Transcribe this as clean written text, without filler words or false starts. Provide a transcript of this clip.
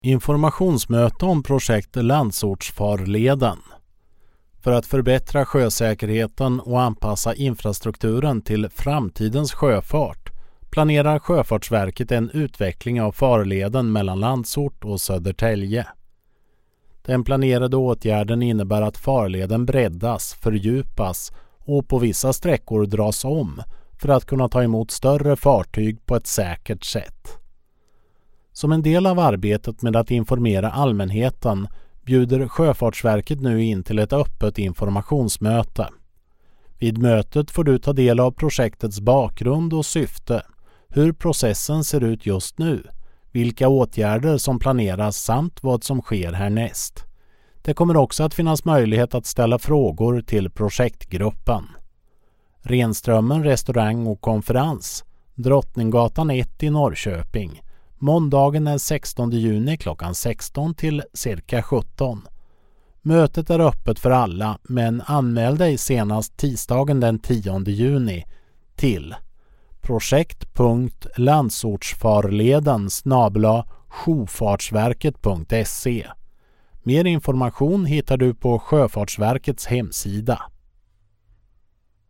Informationsmöte om projekt Landsortsfarleden. För att förbättra sjösäkerheten och anpassa infrastrukturen till framtidens sjöfart planerar Sjöfartsverket en utveckling av farleden mellan Landsort och Södertälje. Den planerade åtgärden innebär att farleden breddas, fördjupas och på vissa sträckor dras om för att kunna ta emot större fartyg på ett säkert sätt. Som en del av arbetet med att informera allmänheten bjuder Sjöfartsverket nu in till ett öppet informationsmöte. Vid mötet får du ta del av projektets bakgrund och syfte, hur processen ser ut just nu, vilka åtgärder som planeras samt vad som sker härnäst. Det kommer också att finnas möjlighet att ställa frågor till projektgruppen. Renströmmen restaurang och konferens, Drottninggatan 1 i Norrköping. Måndagen den 16 juni klockan 16 till cirka 17. Mötet är öppet för alla, men anmäl dig senast tisdagen den 10 juni till projekt.landsortsfarleden@sjofartsverket.se. Mer information hittar du på Sjöfartsverkets hemsida.